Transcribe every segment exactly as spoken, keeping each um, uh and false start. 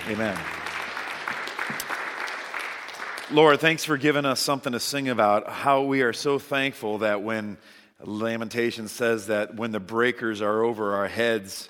Amen. Lord, thanks for giving us something to sing about, how we are so thankful that when Lamentations says that when the breakers are over our heads,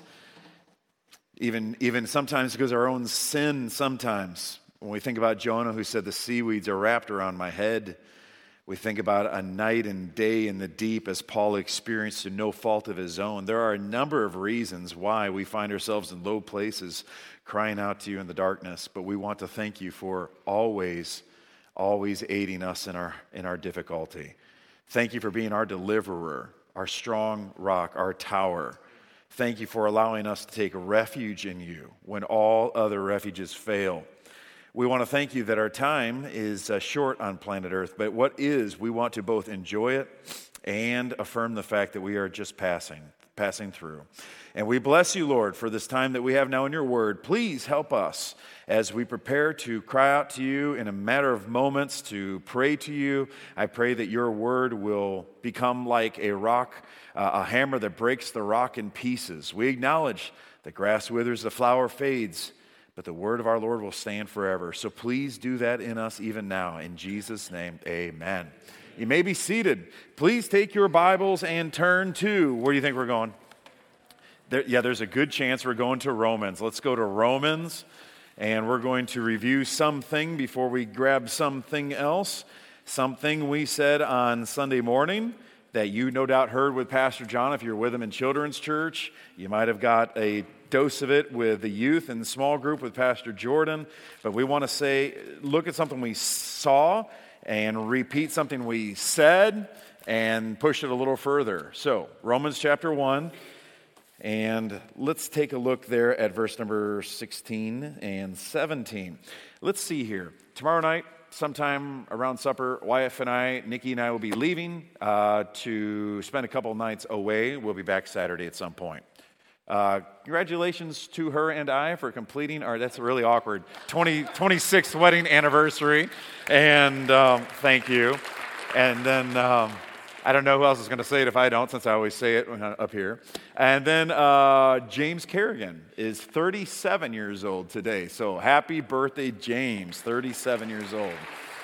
even, even sometimes because of our own sin sometimes, when we think about Jonah who said the seaweeds are wrapped around my head, we think about a night and day in the deep as Paul experienced to no fault of his own. There are a number of reasons why we find ourselves in low places crying out to you in the darkness, but we want to thank you for always, always aiding us in our, in our difficulty. Thank you for being our deliverer, our strong rock, our tower. Thank you for allowing us to take refuge in you when all other refuges fail. We want to thank you that our time is uh, short on planet Earth, but what is, we want to both enjoy it and affirm the fact that we are just passing, passing through. And we bless you, Lord, for this time that we have now in your word. Please help us as we prepare to cry out to you in a matter of moments, to pray to you. I pray that your word will become like a rock, uh, a hammer that breaks the rock in pieces. We acknowledge the grass withers, the flower fades, but the word of our Lord will stand forever. So please do that in us even now. In Jesus' name, amen. You may be seated. Please take your Bibles and turn to, where do you think we're going? There, yeah, there's a good chance we're going to Romans. Let's go to Romans, and we're going to review something before we grab something else. Something we said on Sunday morning that you no doubt heard with Pastor John if you're with him in Children's Church. You might have got a dose of it with the youth and the small group with Pastor Jordan. But we want to say, look at something we saw and repeat something we said and push it a little further. So, Romans chapter one. And let's take a look there at verse number sixteen and seventeen. Let's see here. Tomorrow night, sometime around supper, Wyatt and I, Nikki and I will be leaving uh, to spend a couple nights away. We'll be back Saturday at some point. Uh, congratulations to her and I for completing our, that's really awkward, twenty, twenty-sixth wedding anniversary. And um, thank you. And then... Um, I don't know who else is going to say it if I don't, since I always say it up here. And then uh, James Kerrigan is thirty-seven years old today. So happy birthday, James, thirty-seven years old.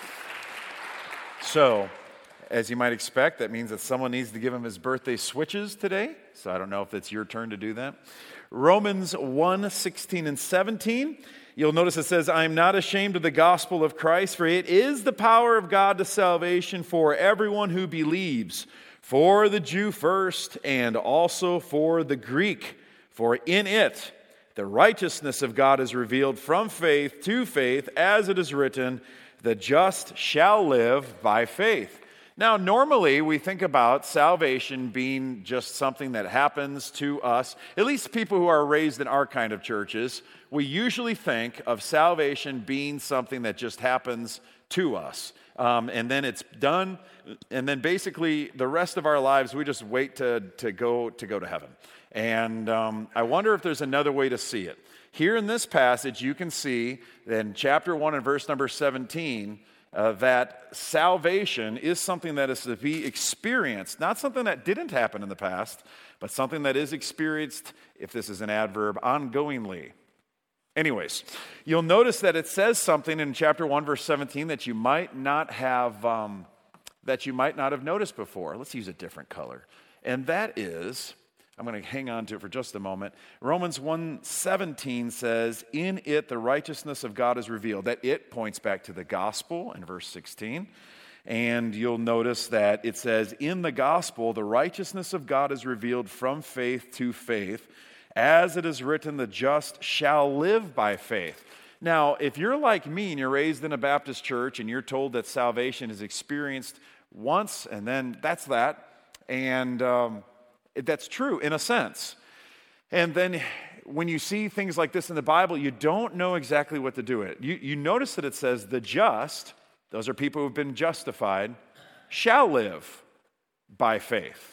So, as you might expect, that means that someone needs to give him his birthday switches today. So I don't know if it's your turn to do that. Romans one, sixteen and seventeen. You'll notice it says, I am not ashamed of the gospel of Christ, for it is the power of God to salvation for everyone who believes, for the Jew first, and also for the Greek. For in it the righteousness of God is revealed from faith to faith, as it is written, the just shall live by faith. Now, normally we think about salvation being just something that happens to us, at least people who are raised in our kind of churches. We usually think of salvation being something that just happens to us. Um, and then it's done, and then basically the rest of our lives we just wait to, to, go, to go to heaven. And um, I wonder if there's another way to see it. Here in this passage you can see in chapter one and verse number seventeen, Uh, that salvation is something that is to be experienced, not something that didn't happen in the past, but something that is experienced, if this is an adverb, ongoingly. Anyways, you'll notice that it says something in chapter one, verse seventeen that you might not have um, that you might not have noticed before. Let's use a different color, and that is, I'm going to hang on to it for just a moment. Romans one seventeen says, in it the righteousness of God is revealed. That it points back to the gospel in verse sixteen. And you'll notice that it says, in the gospel, the righteousness of God is revealed from faith to faith. As it is written, the just shall live by faith. Now, if you're like me and you're raised in a Baptist church and you're told that salvation is experienced once and then that's that, and... Um, That's true in a sense. And then when you see things like this in the Bible, you don't know exactly what to do with it. You, you notice that it says the just, those are people who've been justified, shall live by faith.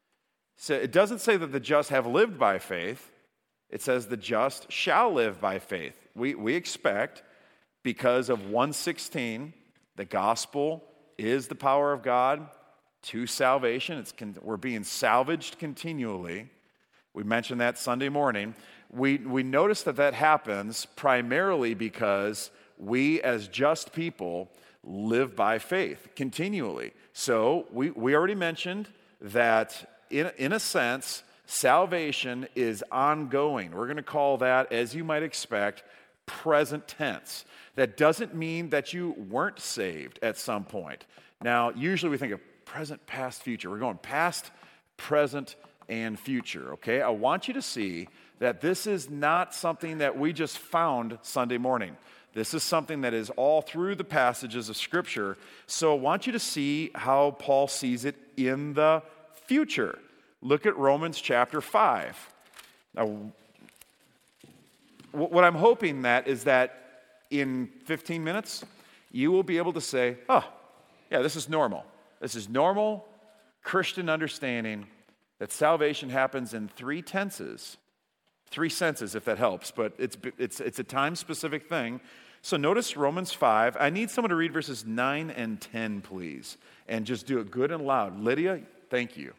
So it doesn't say that the just have lived by faith. It says the just shall live by faith. We, we expect, because of one sixteen, the gospel is the power of God to salvation. It's con- we're being salvaged continually. We mentioned that Sunday morning. we, we notice that that happens primarily because we as just people live by faith continually. So we, we already mentioned that in, in a sense, salvation is ongoing. We're going to call that, as you might expect, present tense. That doesn't mean that you weren't saved at some point. Now, usually we think of present, past, future. We're going past, present, and future, okay? I want you to see that this is not something that we just found Sunday morning. This is something that is all through the passages of Scripture. So I want you to see how Paul sees it in the future. Look at Romans chapter five. Now, what I'm hoping that is that in fifteen minutes, you will be able to say, oh, yeah, this is normal. This is normal Christian understanding that salvation happens in three tenses. Three senses, if that helps, but it's it's it's a time-specific thing. So notice Romans five. I need someone to read verses nine and ten, please, and just do it good and loud. Lydia, thank you.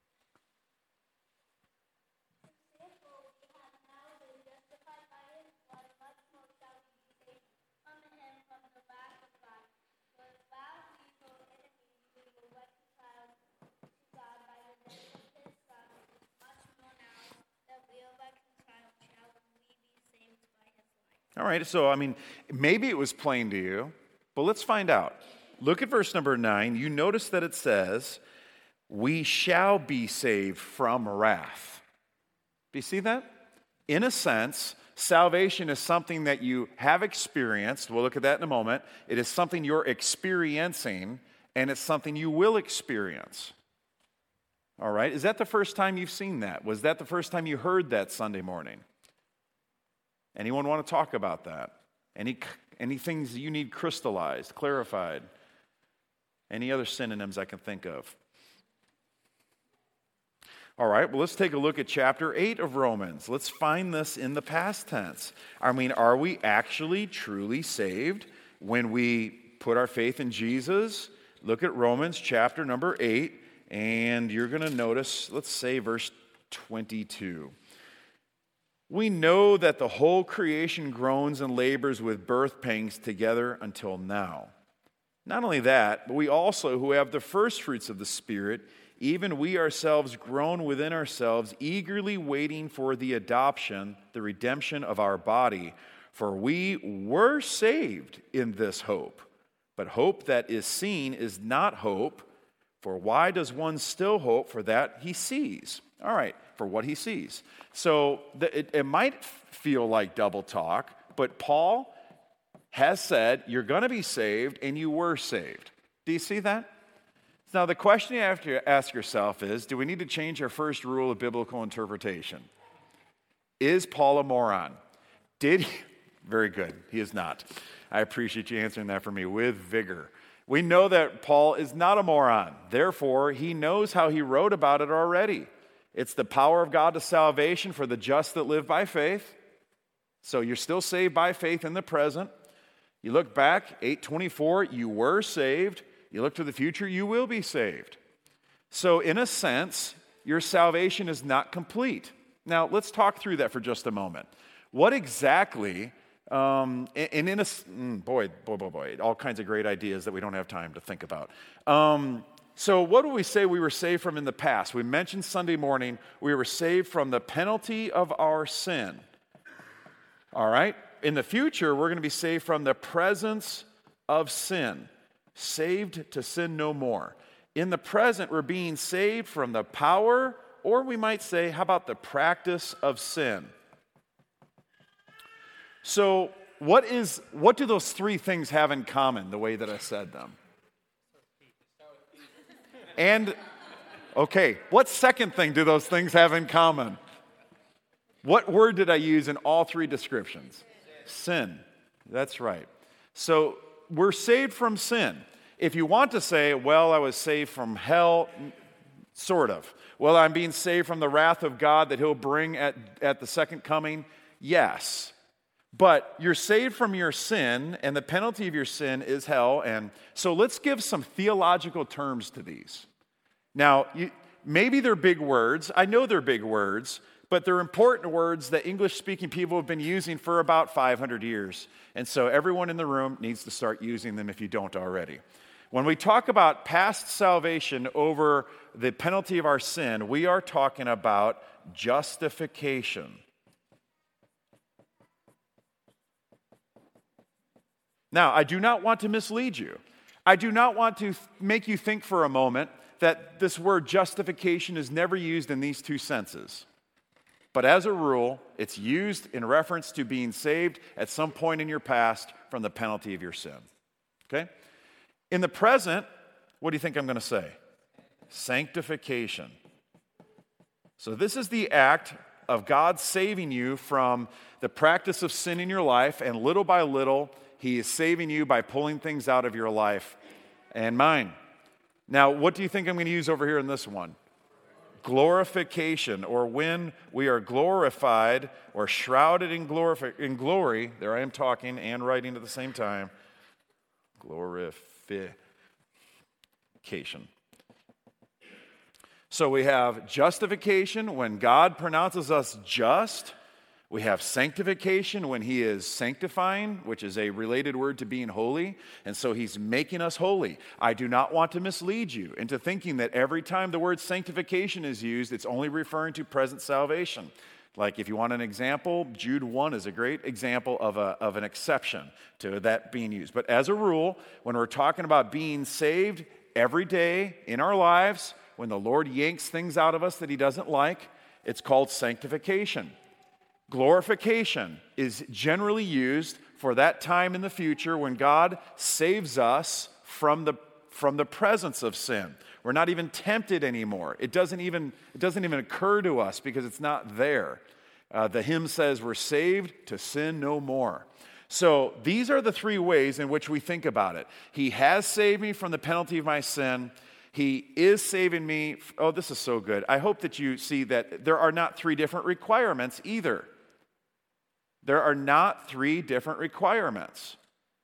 All right, so I mean, maybe it was plain to you, but let's find out. Look at verse number nine. You notice that it says, we shall be saved from wrath. Do you see that? In a sense, salvation is something that you have experienced. We'll look at that in a moment. It is something you're experiencing, and it's something you will experience. All right, is that the first time you've seen that? Was that the first time you heard that Sunday morning? Anyone want to talk about that? Any, any things you need crystallized, clarified? Any other synonyms I can think of? All right, well, let's take a look at chapter eight of Romans. Let's find this in the past tense. I mean, are we actually truly saved when we put our faith in Jesus? Look at Romans chapter number eight, and you're going to notice, let's say verse twenty-two. We know that the whole creation groans and labors with birth pangs together until now. Not only that, but we also, who have the first fruits of the Spirit, even we ourselves groan within ourselves, eagerly waiting for the adoption, the redemption of our body. For we were saved in this hope. But hope that is seen is not hope. For why does one still hope for that he sees? All right, for what he sees. So the, it, it might feel like double talk, but Paul has said you're going to be saved and you were saved. Do you see that? Now the question you have to ask yourself is, do we need to change our first rule of biblical interpretation? Is Paul a moron? Did he? Very good. He is not. I appreciate you answering that for me with vigor. We know that Paul is not a moron. Therefore, he knows how he wrote about it already. It's the power of God to salvation for the just that live by faith. So you're still saved by faith in the present. You look back, eight twenty-four, you were saved. You look to the future, you will be saved. So in a sense, your salvation is not complete. Now, let's talk through that for just a moment. What exactly, um, and in a, boy, boy, boy, boy, all kinds of great ideas that we don't have time to think about. Um, So what do we say we were saved from in the past? We mentioned Sunday morning we were saved from the penalty of our sin. All right? In the future, we're going to be saved from the presence of sin. Saved to sin no more. In the present, we're being saved from the power, or we might say, how about the practice of sin? So what is what do those three things have in common, the way that I said them? And, okay, what second thing do those things have in common? What word did I use in all three descriptions? Sin. That's right. So we're saved from sin. If you want to say, well, I was saved from hell, sort of. Well, I'm being saved from the wrath of God that he'll bring at, at the second coming. Yes. But you're saved from your sin, and the penalty of your sin is hell. And so let's give some theological terms to these. Now, you, maybe they're big words. I know they're big words, but they're important words that English-speaking people have been using for about five hundred years. And so everyone in the room needs to start using them if you don't already. When we talk about past salvation over the penalty of our sin, we are talking about justification. Now, I do not want to mislead you. I do not want to th- make you think for a moment that this word justification is never used in these two senses. But as a rule, it's used in reference to being saved at some point in your past from the penalty of your sin. Okay? In the present, what do you think I'm going to say? Sanctification. So this is the act of God saving you from the practice of sin in your life, and little by little, He is saving you by pulling things out of your life and mine. Now, what do you think I'm going to use over here in this one? Glorification, or when we are glorified or shrouded in, glorifi- in glory. There I am talking and writing at the same time. Glorification. So we have justification when God pronounces us just. We have sanctification when He is sanctifying, which is a related word to being holy, and so He's making us holy. I do not want to mislead you into thinking that every time the word sanctification is used, it's only referring to present salvation. Like if you want an example, Jude one is a great example of, a, of an exception to that being used. But as a rule, when we're talking about being saved every day in our lives, when the Lord yanks things out of us that He doesn't like, it's called sanctification. Glorification is generally used for that time in the future when God saves us from the, from the presence of sin. We're not even tempted anymore. It doesn't even, it doesn't even occur to us because it's not there. Uh, the hymn says we're saved to sin no more. So these are the three ways in which we think about it. He has saved me from the penalty of my sin. He is saving me. Oh, this is so good. I hope that you see that there are not three different requirements either. There are not three different requirements.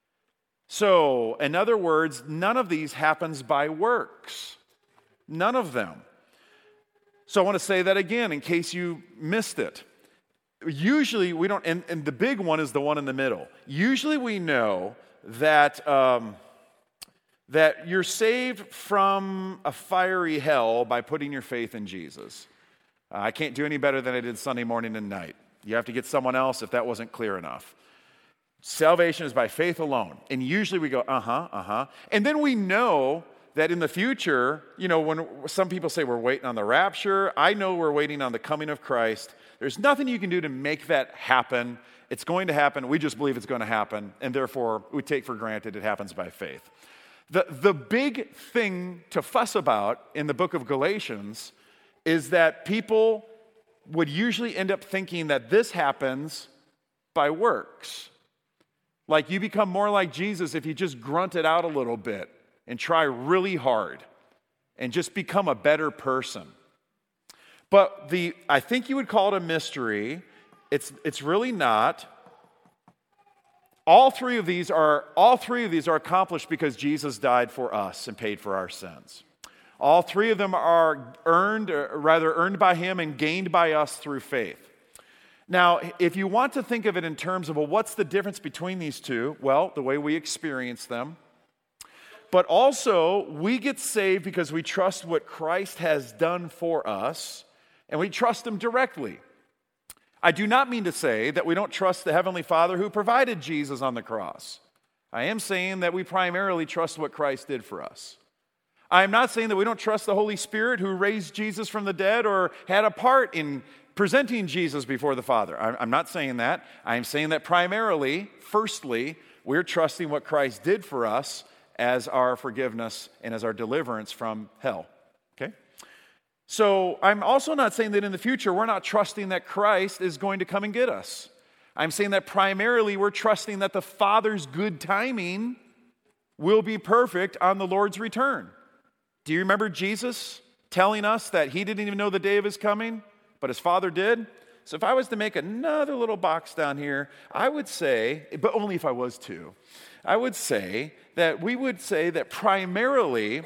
So, in other words, none of these happens by works. None of them. So I want to say that again in case you missed it. Usually we don't, and, and the big one is the one in the middle. Usually we know that, um, that you're saved from a fiery hell by putting your faith in Jesus. Uh, I can't do any better than I did Sunday morning and night. You have to get someone else if that wasn't clear enough. Salvation is by faith alone. And usually we go, uh-huh, uh-huh. And then we know that in the future, you know, when some people say we're waiting on the rapture, I know we're waiting on the coming of Christ. There's nothing you can do to make that happen. It's going to happen. We just believe it's going to happen. And therefore, we take for granted it happens by faith. The, the big thing to fuss about in the book of Galatians is that people would usually end up thinking that this happens by works. Like you become more like Jesus if you just grunt it out a little bit and try really hard and just become a better person. But the I think you would call it a mystery. It's it's really not. All three of these are all three of these are accomplished because Jesus died for us and paid for our sins. All three of them are earned, or rather earned by Him and gained by us through faith. Now, if you want to think of it in terms of, well, what's the difference between these two? Well, the way we experience them. But also, we get saved because we trust what Christ has done for us, and we trust Him directly. I do not mean to say that we don't trust the Heavenly Father who provided Jesus on the cross. I am saying that we primarily trust what Christ did for us. I am not saying that we don't trust the Holy Spirit who raised Jesus from the dead or had a part in presenting Jesus before the Father. I'm not saying that. I'm saying that primarily, firstly, we're trusting what Christ did for us as our forgiveness and as our deliverance from hell. Okay? So I'm also not saying that in the future we're not trusting that Christ is going to come and get us. I'm saying that primarily we're trusting that the Father's good timing will be perfect on the Lord's return. Do you remember Jesus telling us that He didn't even know the day of His coming, but His Father did? So if I was to make another little box down here, I would say, but only if I was to, I would say that we would say that primarily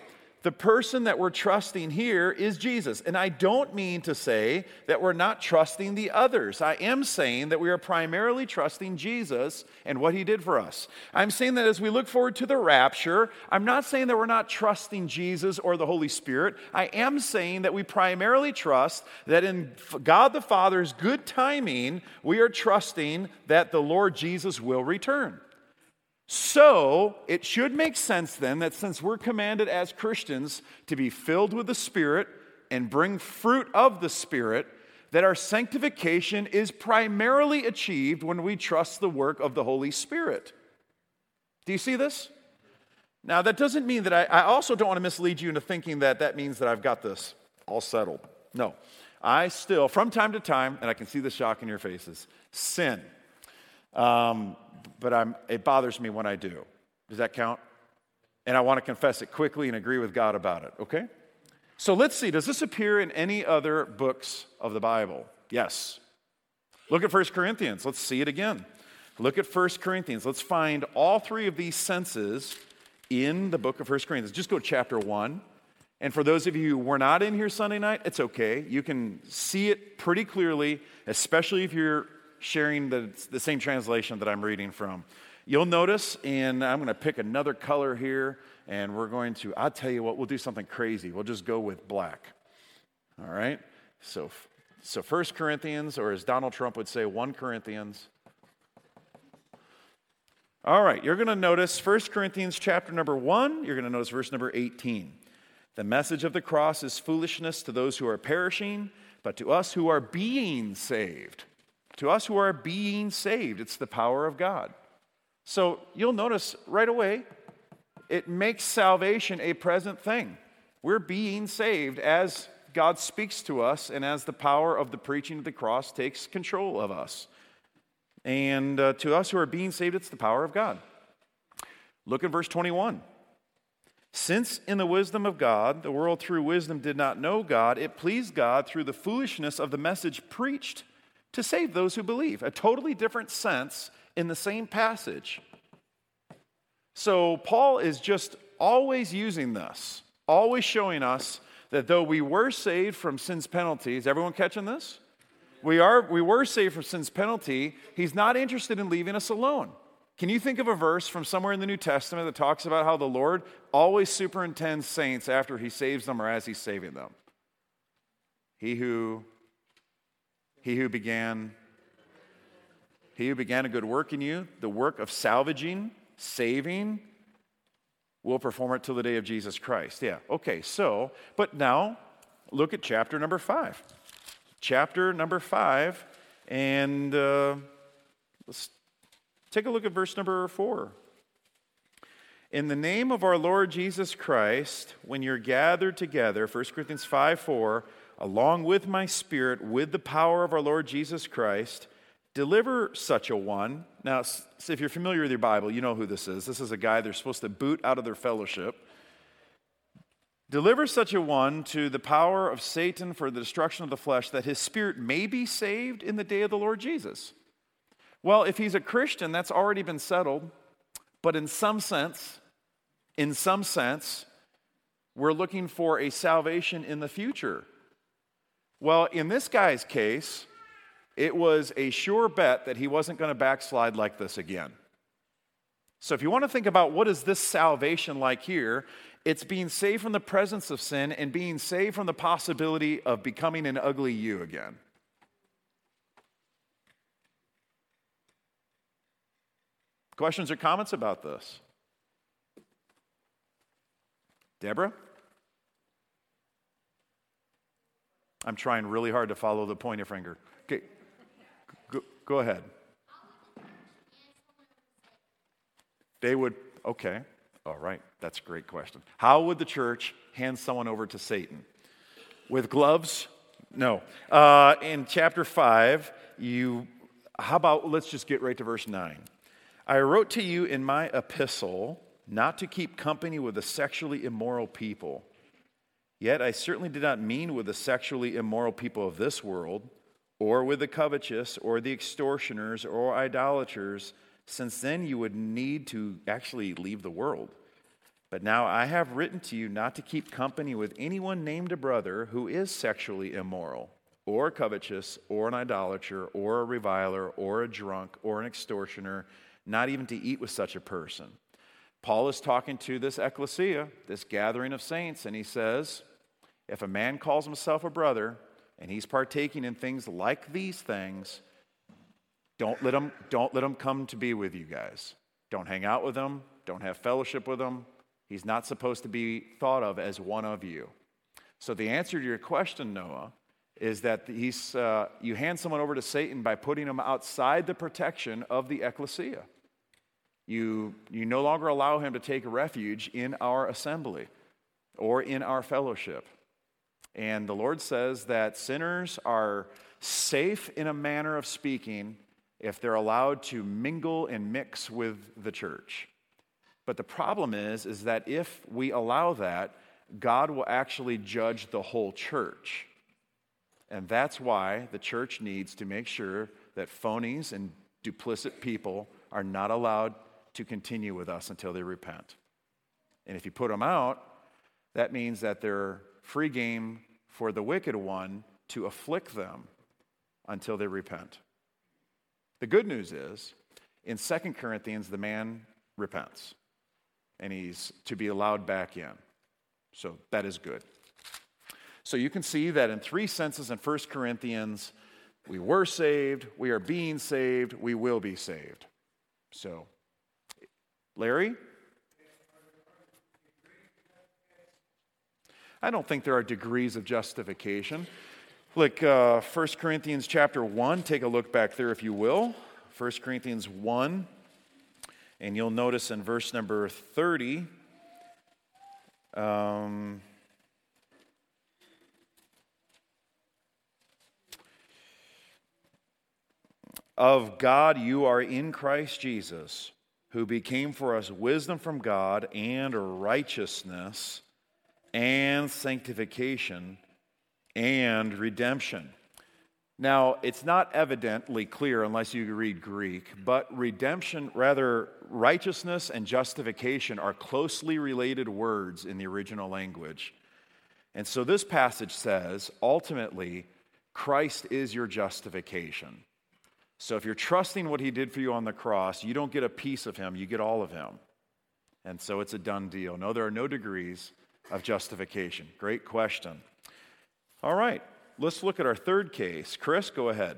The person that we're trusting here is Jesus. And I don't mean to say that we're not trusting the others. I am saying that we are primarily trusting Jesus and what he did for us. I'm saying that as we look forward to the rapture, I'm not saying that we're not trusting Jesus or the Holy Spirit. I am saying that we primarily trust that in God the Father's good timing, we are trusting that the Lord Jesus will return. So, it should make sense then that since we're commanded as Christians to be filled with the Spirit and bring fruit of the Spirit, that our sanctification is primarily achieved when we trust the work of the Holy Spirit. Do you see this? Now, that doesn't mean that I, I also don't want to mislead you into thinking that that means that I've got this all settled. No. I still, from time to time, and I can see the shock in your faces, sin. Um... But I'm, it bothers me when I do. Does that count? And I want to confess it quickly and agree with God about it, okay? So let's see, does this appear in any other books of the Bible? Yes. Look at First Corinthians. Let's see it again. Look at First Corinthians. Let's find all three of these senses in the book of First Corinthians. Just go to chapter one. And for those of you who were not in here Sunday night, it's okay. You can see it pretty clearly, especially if you're sharing the, the same translation that I'm reading from. You'll notice, and I'm going to pick another color here, and we're going to, I'll tell you what, we'll do something crazy. We'll just go with black. All right? So, so First Corinthians, or as Donald Trump would say, First Corinthians. All right, you're going to notice First Corinthians chapter number one, you're going to notice verse number eighteen. The message of the cross is foolishness to those who are perishing, but to us who are being saved. To us who are being saved, it's the power of God. So you'll notice right away, it makes salvation a present thing. We're being saved as God speaks to us and as the power of the preaching of the cross takes control of us. And uh, to us who are being saved, it's the power of God. Look at verse twenty-one. Since in the wisdom of God, the world through wisdom did not know God, it pleased God through the foolishness of the message preached to save those who believe. A totally different sense in the same passage. So Paul is just always using this, always showing us that though we were saved from sin's penalty, is everyone catching this? We are, we were saved from sin's penalty. He's not interested in leaving us alone. Can you think of a verse from somewhere in the New Testament that talks about how the Lord always superintends saints after he saves them or as he's saving them? He who He who began, he who began a good work in you, the work of salvaging, saving, will perform it till the day of Jesus Christ. Yeah, okay, so, but now look at chapter number five. Chapter number five, and uh, let's take a look at verse number four. In the name of our Lord Jesus Christ, when you're gathered together, First Corinthians five four, along with my spirit, with the power of our Lord Jesus Christ, deliver such a one. Now, if you're familiar with your Bible, you know who this is. This is a guy they're supposed to boot out of their fellowship. Deliver such a one to the power of Satan for the destruction of the flesh, that his spirit may be saved in the day of the Lord Jesus. Well, if he's a Christian, that's already been settled. But in some sense, in some sense, we're looking for a salvation in the future. Well, in this guy's case, it was a sure bet that he wasn't going to backslide like this again. So if you want to think about what is this salvation like here, it's being saved from the presence of sin and being saved from the possibility of becoming an ugly you again. Questions or comments about this? Deborah? I'm trying really hard to follow the pointer finger. Okay, go, go ahead. They would, okay, all right, that's a great question. How would the church hand someone over to Satan? With gloves? No. Uh, in chapter five, you, how about, let's just get right to verse nine. I wrote to you in my epistle not to keep company with the sexually immoral people. Yet I certainly did not mean with the sexually immoral people of this world, or with the covetous, or the extortioners, or idolaters, since then you would need to actually leave the world. But now I have written to you not to keep company with anyone named a brother who is sexually immoral, or covetous, or an idolater, or a reviler, or a drunk, or an extortioner, not even to eat with such a person. Paul is talking to this ecclesia, this gathering of saints, and he says, if a man calls himself a brother, and he's partaking in things like these things, don't let him, don't let him come to be with you guys. Don't hang out with him. Don't have fellowship with him. He's not supposed to be thought of as one of you. So the answer to your question, Noah, is that he's, uh, you hand someone over to Satan by putting him outside the protection of the ecclesia. You, you no longer allow him to take refuge in our assembly or in our fellowship. And the Lord says that sinners are safe in a manner of speaking if they're allowed to mingle and mix with the church. But the problem is, is that if we allow that, God will actually judge the whole church. And that's why the church needs to make sure that phonies and duplicit people are not allowed to continue with us until they repent. And if you put them out, that means that they're free game for the wicked one to afflict them until they repent. The good news is, in Second Corinthians, the man repents, and he's to be allowed back in. So that is good. So you can see that in three senses in First Corinthians, we were saved, we are being saved, we will be saved. So, Larry? I don't think there are degrees of justification. Like uh, First Corinthians chapter one, take a look back there if you will. First Corinthians one, and you'll notice in verse number thirty, um, of God you are in Christ Jesus, who became for us wisdom from God and righteousness and sanctification and redemption. Now, it's not evidently clear unless you read Greek, but redemption, rather, righteousness and justification are closely related words in the original language. And so this passage says, ultimately, Christ is your justification. So if you're trusting what he did for you on the cross, you don't get a piece of him, you get all of him. And so it's a done deal. No, there are no degrees of justification. Great question. All right, let's look at our third case. Chris, go ahead.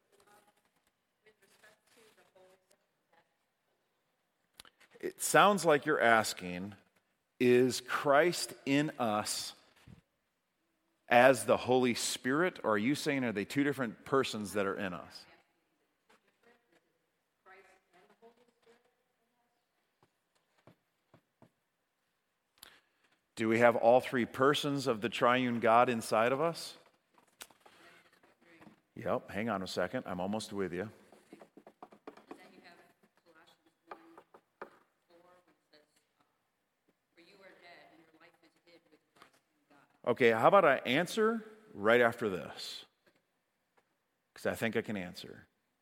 It sounds like you're asking, is Christ in us as the Holy Spirit, or are you saying are they two different persons that are in us? Do we have all three persons of the triune God inside of us? Yep, hang on a second. I'm almost with you. Okay, how about I answer right after this? Because I think I can answer.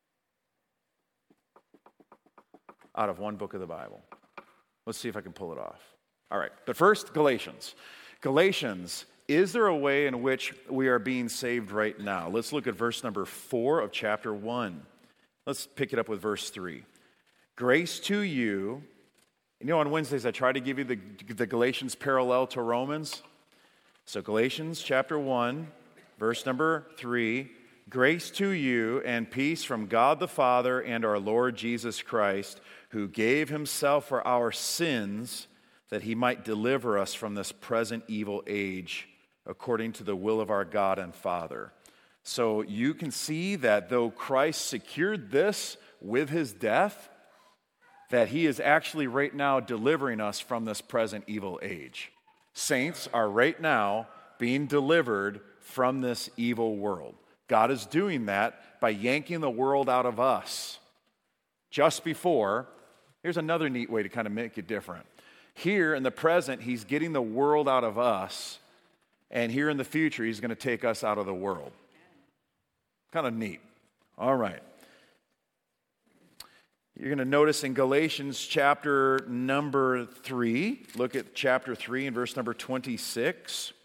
Out of one book of the Bible. Let's see if I can pull it off. All right, but first, Galatians. Galatians, is there a way in which we are being saved right now? Let's look at verse number four of chapter one. Let's pick it up with verse three. Grace to you. You know, on Wednesdays I try to give you the, the Galatians parallel to Romans. So Galatians chapter one, verse number three. Grace to you and peace from God the Father and our Lord Jesus Christ, who gave himself for our sins, that he might deliver us from this present evil age, according to the will of our God and Father. So you can see that though Christ secured this with his death, that he is actually right now delivering us from this present evil age. Saints are right now being delivered from this evil world. God is doing that by yanking the world out of us. Just before, here's another neat way to kind of make it different. Here in the present, he's getting the world out of us, and here in the future, he's going to take us out of the world. Kind of neat. All right. You're going to notice in Galatians chapter number three, look at chapter three and verse number twenty-six.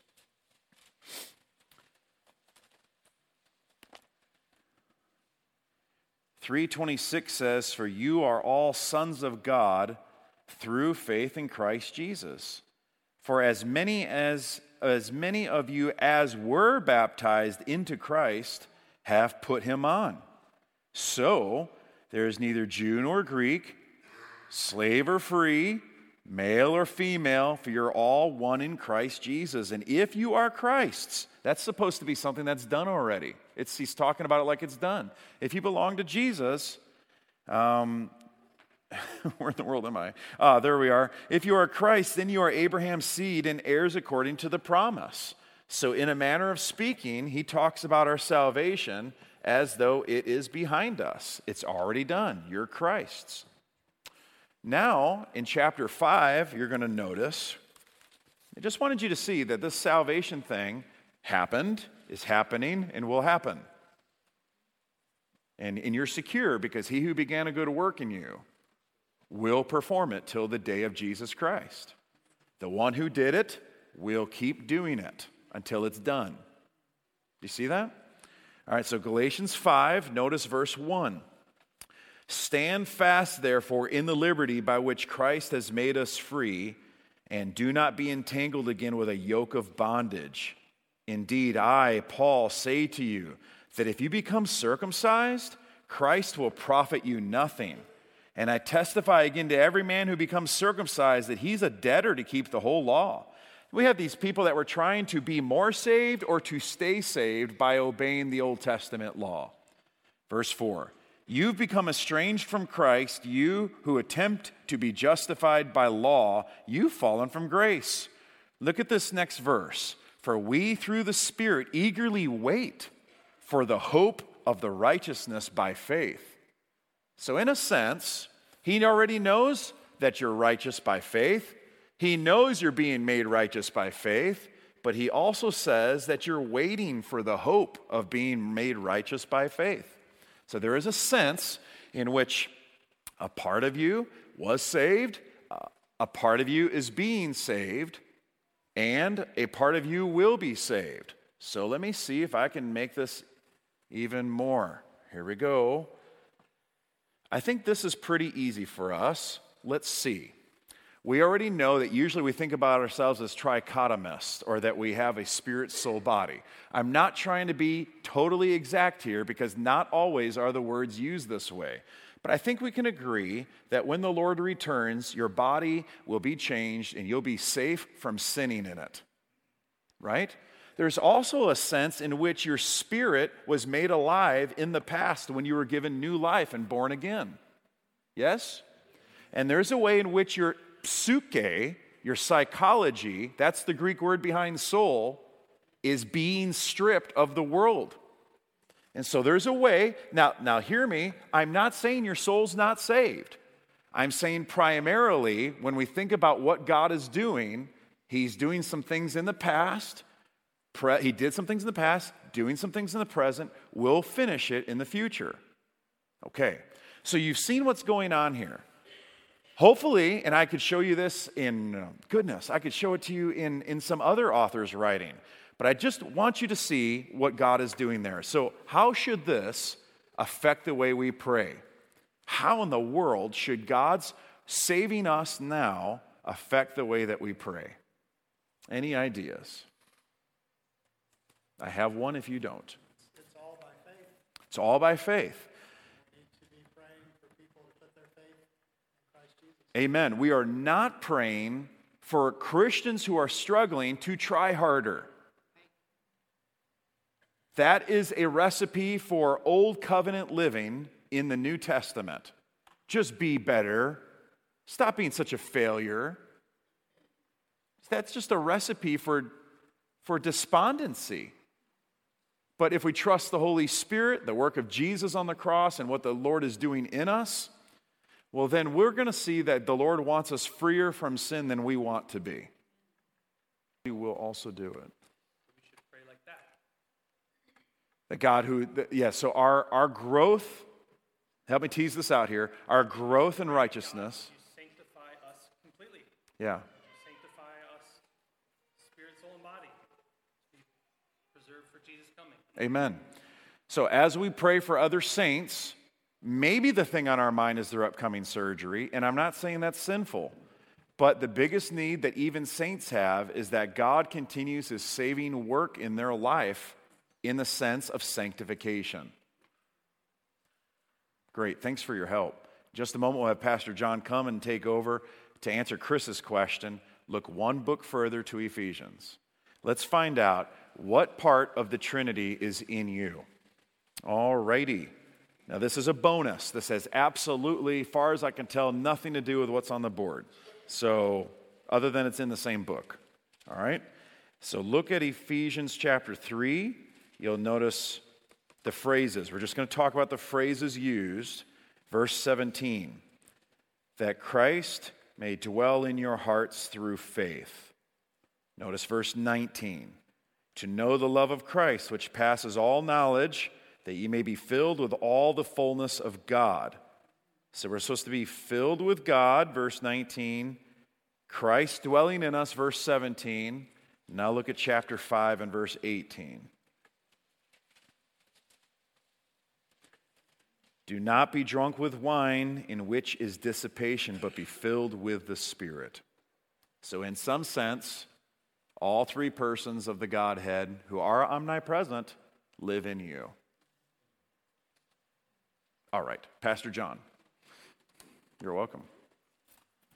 three twenty-six says, "For you are all sons of God through faith in Christ Jesus. For as many as as many of you as were baptized into Christ have put him on. So there is neither Jew nor Greek, slave or free, male or female, for you're all one in Christ Jesus. And if you are Christ's," that's supposed to be something that's done already. It's, he's talking about it like it's done. If you belong to Jesus, um, where in the world am I? Ah, there we are. "If you are Christ, then you are Abraham's seed and heirs according to the promise." So in a manner of speaking, he talks about our salvation as though it is behind us. It's already done. You're Christ's. Now, in chapter five, you're going to notice, I just wanted you to see that this salvation thing happened, is happening, and will happen. And, and you're secure because he who began a good work in you will perform it till the day of Jesus Christ. The one who did it will keep doing it until it's done. Do you see that? All right, so Galatians five, notice verse one. "Stand fast, therefore, in the liberty by which Christ has made us free, and do not be entangled again with a yoke of bondage. Indeed, I, Paul, say to you that if you become circumcised, Christ will profit you nothing. And I testify again to every man who becomes circumcised that he's a debtor to keep the whole law." We have these people that were trying to be more saved or to stay saved by obeying the Old Testament law. Verse four, "You've become estranged from Christ, you who attempt to be justified by law. You've fallen from grace." Look at this next verse. "For we through the Spirit eagerly wait for the hope of the righteousness by faith." So in a sense, he already knows that you're righteous by faith. He knows you're being made righteous by faith, but he also says that you're waiting for the hope of being made righteous by faith. So there is a sense in which a part of you was saved, a part of you is being saved, and a part of you will be saved. So let me see if I can make this even more. Here we go. I think this is pretty easy for us. Let's see. We already know that usually we think about ourselves as trichotomists, or that we have a spirit, soul, body. I'm not trying to be totally exact here because not always are the words used this way. But I think we can agree that when the Lord returns, your body will be changed and you'll be safe from sinning in it. Right? There's also a sense in which your spirit was made alive in the past when you were given new life and born again. Yes? And there's a way in which your psyche, your psychology, that's the Greek word behind soul, is being stripped of the world. And so there's a way, now, now hear me, I'm not saying your soul's not saved. I'm saying primarily when we think about what God is doing, he's doing some things in the past, pre- he did some things in the past, doing some things in the present, will finish it in the future. Okay, so you've seen what's going on here. Hopefully, and I could show you this in, goodness, I could show it to you in, in some other author's writing. But I just want you to see what God is doing there. So how should this affect the way we pray? How in the world should God's saving us now affect the way that we pray? Any ideas? I have one if you don't. It's all by faith. It's all by faith. We need to be praying for people to put their faith in Christ Jesus. Amen. We are not praying for Christians who are struggling to try harder. That is a recipe for old covenant living in the New Testament. Just be better. Stop being such a failure. That's just a recipe for, for despondency. But if we trust the Holy Spirit, the work of Jesus on the cross, and what the Lord is doing in us, well, then we're going to see that the Lord wants us freer from sin than we want to be. He will also do it. The God who, the, yeah, so our, our growth help me tease this out here, our growth in righteousness. You sanctify us completely. Yeah. You sanctify us, spirit, soul, and body. Be preserved for Jesus' coming. Amen. So as we pray for other saints, maybe the thing on our mind is their upcoming surgery, and I'm not saying that's sinful, but the biggest need that even saints have is that God continues his saving work in their life in the sense of sanctification. Great, thanks for your help. Just a moment, we'll have Pastor John come and take over to answer Chris's question. Look one book further to Ephesians. Let's find out what part of the Trinity is in you. All righty. Now, this is a bonus. This has absolutely, far as I can tell, nothing to do with what's on the board. So, other than it's in the same book. All right? So, look at Ephesians chapter three. You'll notice the phrases. We're just going to talk about the phrases used. Verse seventeen. That Christ may dwell in your hearts through faith. Notice verse nineteen. To know the love of Christ, which passes all knowledge, that ye may be filled with all the fullness of God. So we're supposed to be filled with God, verse nineteen. Christ dwelling in us, verse seventeen. Now look at chapter five and verse eighteen. Do not be drunk with wine, in which is dissipation, but be filled with the Spirit. So in some sense, all three persons of the Godhead who are omnipresent live in you. All right, Pastor John, you're welcome.